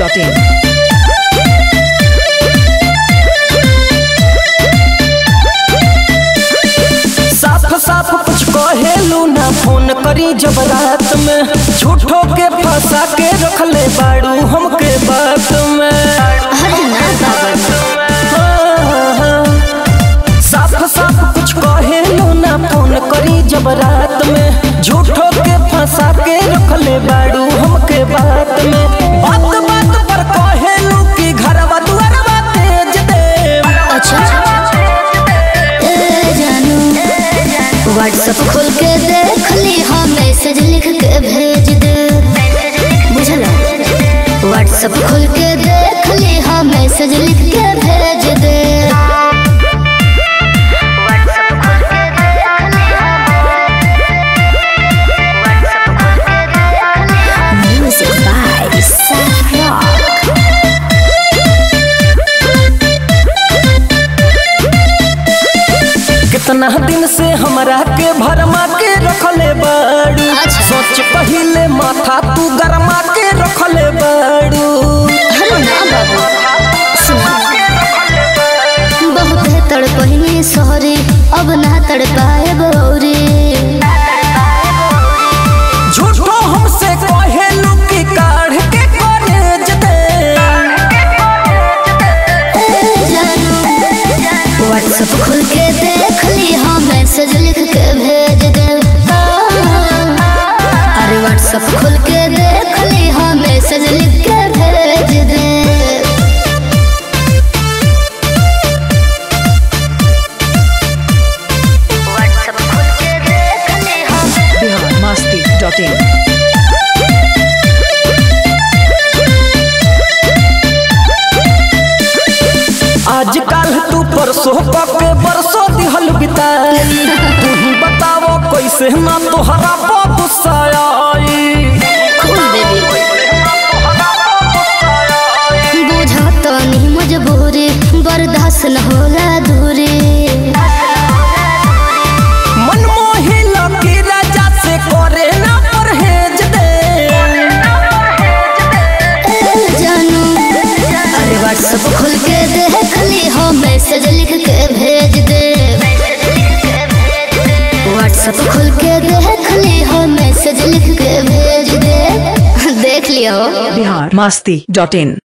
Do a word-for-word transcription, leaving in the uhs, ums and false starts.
Dot in. साफ साफ कुछ कहेलू ना फोन करी जब रात में, झूठो के फंसा के रख ले बाड़ू हमके बात में। साफ साफ कुछ कहेलू ना फोन करी जब रात में, झूठो के फंसा के रख ले बाड़ू हमके बात में। बात बात पर कहेलू कि घरवा दुआरवा तेज दे। अच्छा व्हाट्सएप खोल के देख ली, हाँ मैसेज लिख के भेज दे। बुझला व्हाट्सएप खोल के देख ली, हाँ मैसेज लिख के भेज दे। कितना दिन से हमरा के भरमा के रखले बाड़ू, सोच पहिले माथा तू गरमा के रखले बाड़ू। बहुत तड़पनी सॉरी, अब ना तड़पाए बौरी। झूठो हमसे कहेलू कि काढ़ के कॉलेज दे। व्हाट्सएप खोल के देख ली, हाँ मैसेज लिख के भेज दे। अरे व्हाट्सएप खोल के देख ली, हाँ मैसेज लिख के भेज दे। व्हाट्सएप खोल के देख ली, हाँ बिहार मस्ती डॉट इन। आजकल तू परसों के बरसों दिहल बिताई, तू ही बतावो कैसे ना तोहरा पर गुस्सा आई। बुझा तो नहीं मजबूरी, बर्दाश्त न होला दूरी। मनमोही लकी राजा से करे ना परहेज दे। जानू अरे व्हाट्सएप खोल के देख ली, हाँ मैसेज लिख के भेज दे। व्हाट्सएप खोल के देख ली, हाँ मैसेज लिख के भेज दे। देख लियो बिहार मस्ती डॉट इन।